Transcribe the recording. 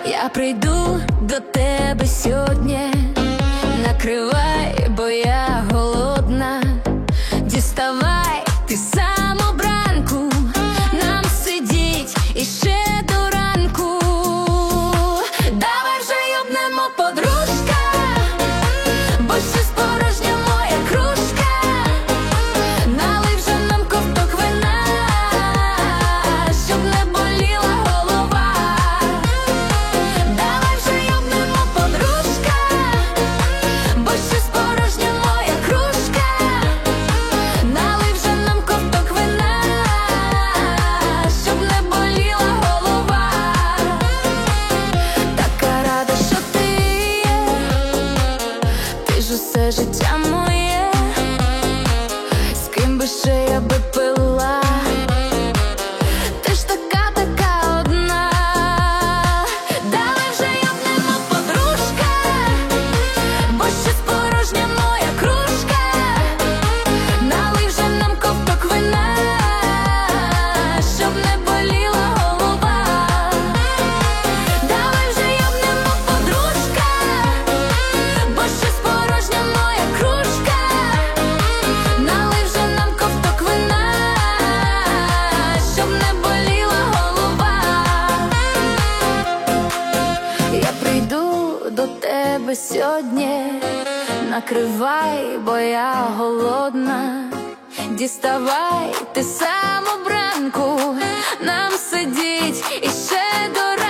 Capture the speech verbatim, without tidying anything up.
Я прийду до тебе сьогодні, накривай, бо я голодна. Діставай, ти самобранку, нам сидіть іще до ранку. Давай вже юбнемо, подружка, бо щось порожня моя кружка. Налий вже нам ковток вина, щоб не боліла голова. Давай вже юбнемо, подружка, бо щось порожня моя кружка. Налий вже нам ковток вина, щоб не боліла голова. Така рада, що ти є, ти ж усе життя моє. З ким би ще я би пила, ти ж така, така одна. Давай вже юбнемо, подружка, бо щось порожня моя кружка. Налий вже нам ковток вина, щоб не боліла голова. Давай вже юбнемо, подружка, бо щось порожня моя кружка. Налий вже нам ковток вина, щоб не боліла голова. Я прийду до тебе сьогодні, накривай, бо я голодна. Діставай, ти самобранку, нам сидіть іще до